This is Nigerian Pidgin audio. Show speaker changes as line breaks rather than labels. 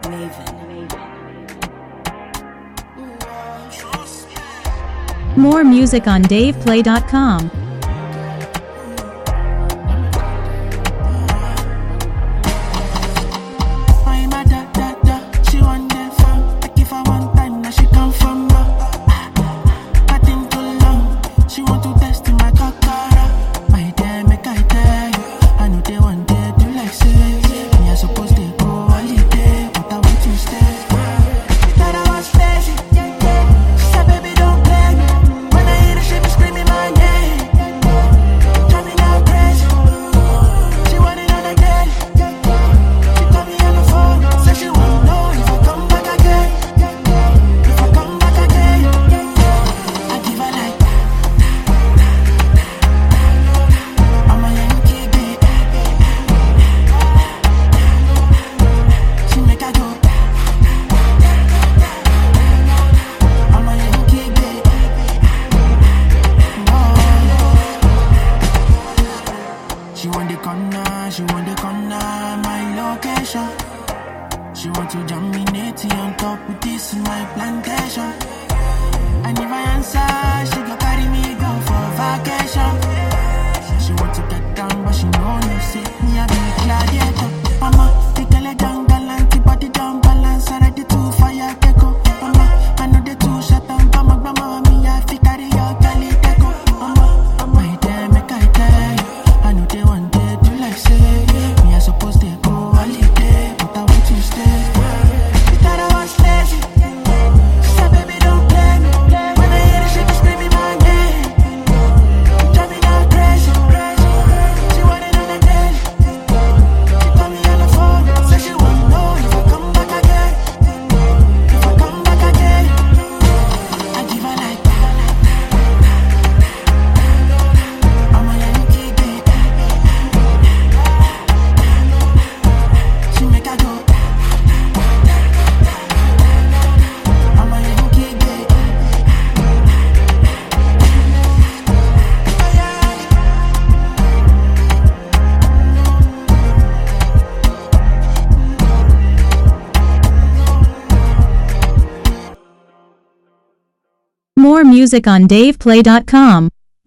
More music on DavePlay.com.
She want to dominate on top with this in my plantation. And if I answer, she go carry me go for vacation. She want to get down, but she know no say me a be gladiator. Mama, the girl down gallant, body down balance, already too fire teko. Mama, I know the two shut down, mama, me I fi carry your galley teko. Mama, my day make I tell you, I know they want day to like say me I supposed to go holiday, but I want to stay. You thought I was lazy, she said baby don't play me. When I hear the shit, she screaming my name. You drive me now crazy, she want it on a daily. She call me on the phone, say she won't know if I come back again. If I come back again, I give her like that. I'm a Yankee baby. She make her go. I'm a Yankee baby.
More music on DavePlay.com.